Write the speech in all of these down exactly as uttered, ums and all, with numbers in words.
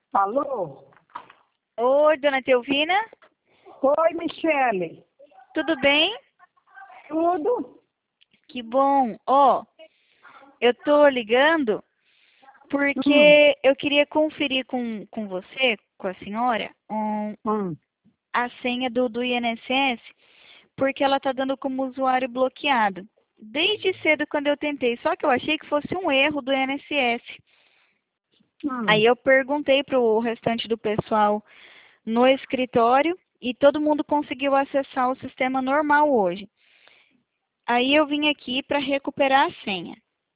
Alô? Oi, dona Teovina, Oi, Michele. tudo bem? Tudo? Que bom. Ó, eu tô ligando Hum, porque eu queria conferir com, com você, com a senhora, um, hum. a senha do, do I N S S, porque ela tá dando como usuário bloqueado. Desde cedo quando eu tentei, só que eu achei que fosse um erro do I N S S. Aí Hum. eu perguntei pro restante do pessoal no escritório e todo mundo conseguiu acessar o sistema normal hoje. Aí eu vim aqui para recuperar a senha.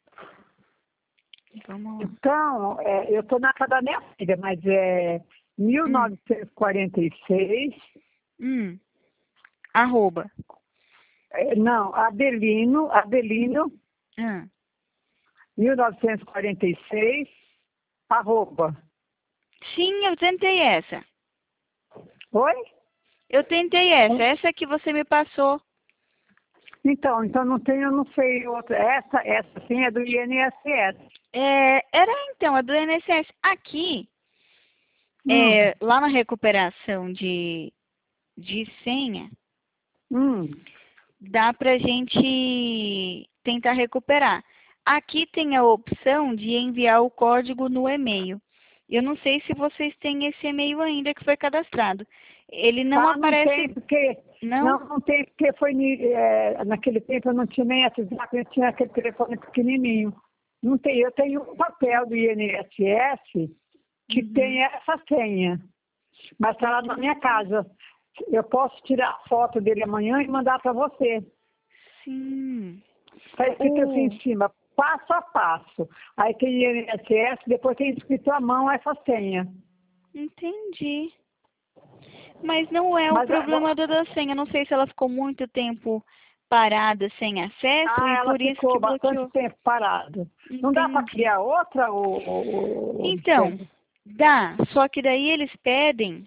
Vamos lá. Então, é, eu estou na casa da minha filha, mas é Hum, mil novecentos e quarenta e seis. hum, arroba. É, não, Adelino, Adelino, Hum. mil novecentos e quarenta e seis, arroba. Sim, eu tentei essa. Oi? Eu tentei essa. Hum. Essa que você me passou. Então, então não tenho, eu não sei outra. Essa, essa sim é do I N S S. É, era então a do I N S S. Aqui, Hum, é, lá na recuperação de, de senha, hum. dá pra gente tentar recuperar. Aqui tem a opção de enviar o código no e-mail. Eu não sei se vocês têm esse e-mail ainda que foi cadastrado. Ele não Ah, não tem, aparece, porque. não? Não, não tem, porque foi ni- é, naquele tempo eu não tinha nem WhatsApp, eu tinha aquele telefone pequenininho. Não tem, eu tenho um papel do I N S S que Uhum. tem essa senha, mas está lá na minha casa. Eu posso tirar a foto dele amanhã e mandar para você. Sim. Está escrito assim O... em cima, passo a passo. Aí tem I N S S, depois tem escrito à mão essa senha. Entendi. Mas não é o Mas a- problema da da senha. Não sei se ela ficou muito tempo parada sem acesso ah, e ela por isso que ficou bastante bloqueou. tempo parada. Não dá para Entendi. criar outra, ou, Então, dá. Só que daí eles pedem,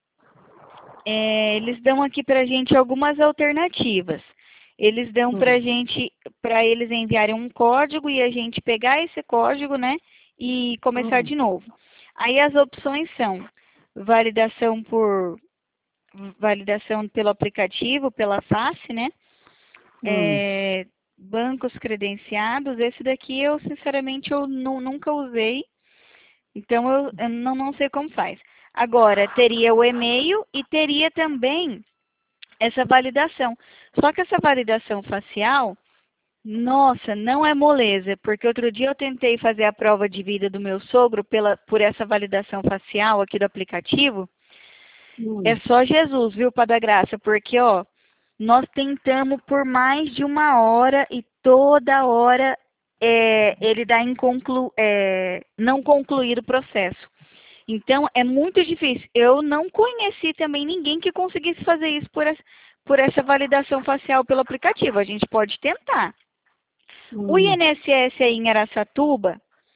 é, eles dão aqui pra gente algumas alternativas. Eles dão pra gente, pra eles enviarem um código e a gente pegar esse código, né, e começar de novo. Aí as opções são validação por validação pelo aplicativo, pela face, né? É, bancos credenciados. Esse daqui eu, sinceramente, eu nu- nunca usei, então eu, eu não, não sei como faz. Agora, teria o e-mail e teria também essa validação. Só que essa validação facial, nossa, não é moleza, porque outro dia eu tentei fazer a prova de vida do meu sogro pela, por essa validação facial aqui do aplicativo. É só Jesus, viu, para dar graça, porque, ó, nós tentamos por mais de uma hora e toda hora é, ele dá inconclu, é, não concluir o processo. Então, é muito difícil. Eu não conheci também ninguém que conseguisse fazer isso por essa, por essa validação facial pelo aplicativo. A gente pode tentar. O Hum. I N S S aí em Araçatuba,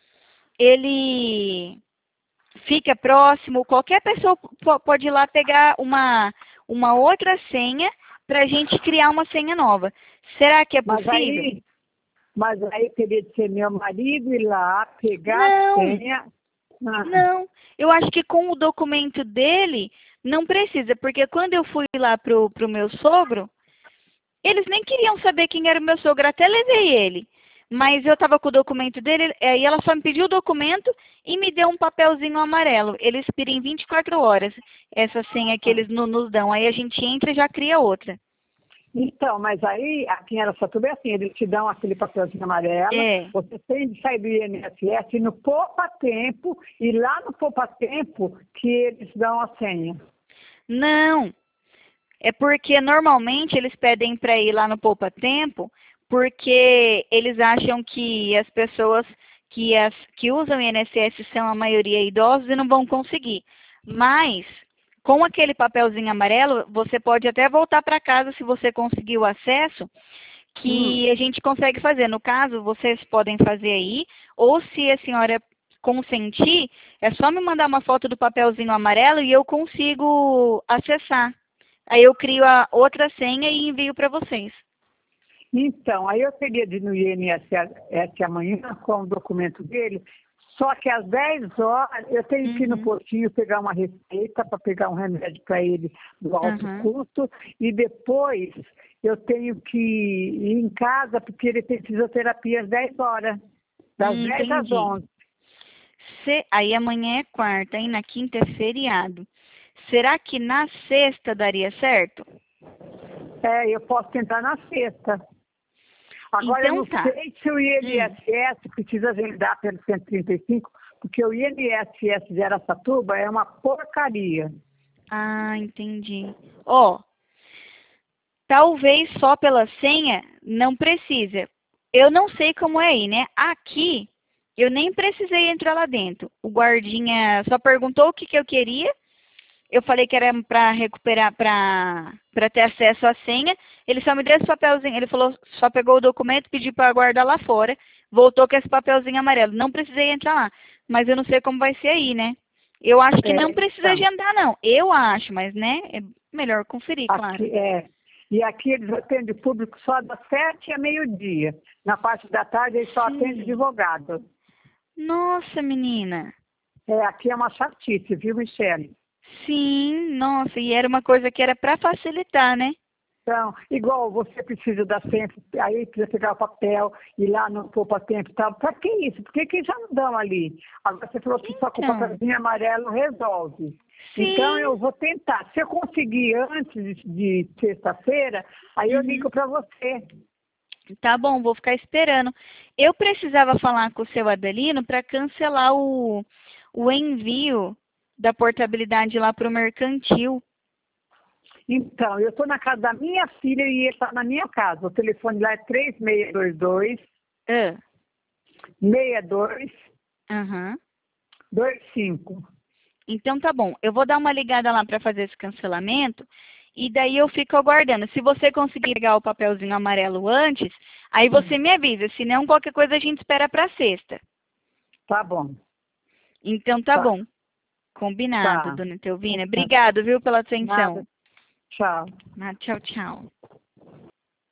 ele fica próximo, qualquer pessoa pode ir lá pegar uma, uma outra senha para a gente criar uma senha nova. Será que é Mas possível? aí, mas aí teria de ser meu marido ir lá, pegar a Não, senha. Ah, não. Eu acho que com o documento dele não precisa, porque quando eu fui lá pro, pro meu sogro, eles nem queriam saber quem era o meu sogro, até levei ele. Mas eu estava com o documento dele, aí ela só me pediu o documento e me deu um papelzinho amarelo. Ele expira em vinte e quatro horas, essa senha que ah. eles no- nos dão. Aí a gente entra e já cria outra. Então, mas aí, aqui em Araçatuba é assim, eles te dão aquele papelzinho amarelo, É. você tem de sair do I N S S no Poupa Tempo, e lá no Poupa Tempo que eles dão a senha. Não, é porque normalmente eles pedem para ir lá no Poupa Tempo, porque eles acham que as pessoas que, as, que usam o I N S S são a maioria idosos e não vão conseguir. Mas, com aquele papelzinho amarelo, você pode até voltar para casa se você conseguir o acesso, Hum. que a gente consegue fazer. No caso, vocês podem fazer aí, ou se a senhora consentir, é só me mandar uma foto do papelzinho amarelo e eu consigo acessar. Aí eu crio a outra senha e envio para vocês. Então, aí eu teria de ir no I N S S amanhã com o documento dele, Só que às dez horas eu tenho que ir no Uhum. postinho pegar uma receita para pegar um remédio para ele do alto Uhum. custo e depois eu tenho que ir em casa porque ele tem fisioterapia às dez horas, das Hum, dez às entendi. onze. Se... Aí amanhã é quarta, e na quinta é feriado. Será que na sexta daria certo? É, eu posso tentar na sexta. Agora, eu Então não tá. sei se o Hum. I N S S precisa agendar pelo cento e trinta e cinco, porque o I N S S de Araçatuba é uma porcaria. Ah, entendi. Ó, talvez só pela senha não precisa. Eu não sei como é aí, né? Aqui, eu nem precisei entrar lá dentro. O guardinha só perguntou o que, que eu queria. Eu falei que era para recuperar, para para ter acesso à senha. Ele só me deu esse papelzinho. Ele falou, só pegou o documento, pediu para guardar lá fora. Voltou com esse papelzinho amarelo. Não precisei entrar lá. Mas eu não sei como vai ser aí, né? Eu acho que não É, precisa então, agendar, não. Eu acho, mas, né? É melhor conferir, claro. aqui, é, e aqui eles atendem o público só das sete a meio-dia. Na parte da tarde eles só atendem Sim. advogado. Nossa, menina. É, aqui é uma chatice, viu, Michele? Sim, nossa. E era uma coisa que era para facilitar, né? Então, igual você precisa da senha, aí precisa pegar o papel, ir lá no poupa-tempo e tal. Para que isso? Por que que já não dão ali? Agora você falou que só com o Então, papelzinho amarelo resolve. Então sim. eu vou tentar. Se eu conseguir antes de, de sexta-feira, aí eu Uhum. ligo para você. Tá bom, vou ficar esperando. Eu precisava falar com o seu Adelino para cancelar o, o envio da portabilidade lá para o mercantil. Então, eu estou na casa da minha filha e ele está na minha casa. O telefone lá é três seis dois dois, Ah, seis dois aham. dois cinco. Então tá bom. Eu vou dar uma ligada lá para fazer esse cancelamento e daí eu fico aguardando. Se você conseguir pegar o papelzinho amarelo antes, aí você me avisa. Se não, qualquer coisa a gente espera para sexta. Tá bom. Então tá Tá, bom. Combinado, tá. dona Teovina. Obrigado, viu, pela atenção. Nada. Tchau. Ah, tchau, tchau.